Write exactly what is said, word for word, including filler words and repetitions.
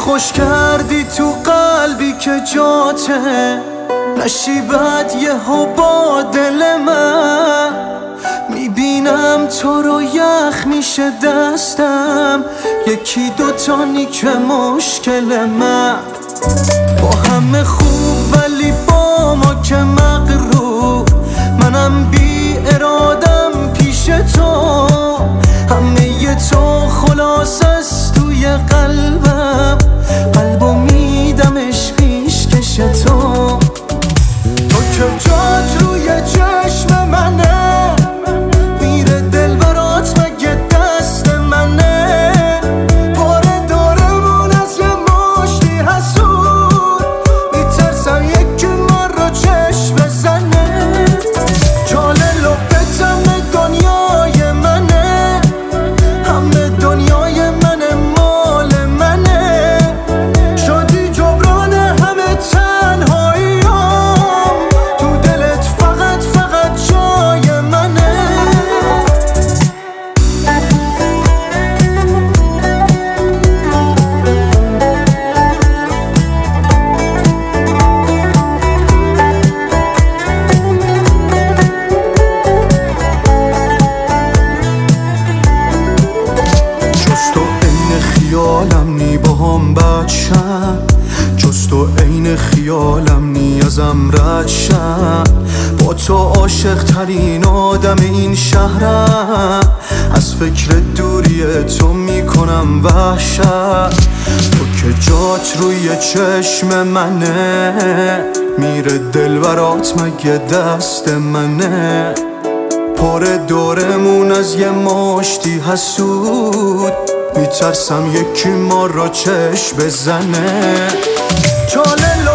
خوش کردی تو قلبی که جاته نشیبت یه ها با دل من. میبینم تو رو یخ میشه دستم، یکی دوتانی که مشکل من. با همه خوب ولی با ما که مغرور، منم بی ارادم پیش تو. همه ی تو خلاص است توی قلبم، قلبو میدمش پیش کش تو. تو که جات روی چشم منه، میره دل برات مگه دست منه. پاره دارمون از یه مشتی حسود، میترسم یکی ما رو چشم بزنه. جاله لبتم دنیای منه، همه دنیای منه مال منه. شدی جبران همه تنهاییام، تو دلت فقط فقط جای منه. جز تو عین خیالم نی با هم بد شم، جز تو عین خیالم نی ازم رد شم. با تو عاشق ترین آدم این شهرم، از فکر دوری تو میکنم وحشت. تو که جات روی چشم منه، میره دل برات مگه دست منه. پاره دورمون از یه مشتی حسود، میترسم یکی ما را چشم بزنه. جاله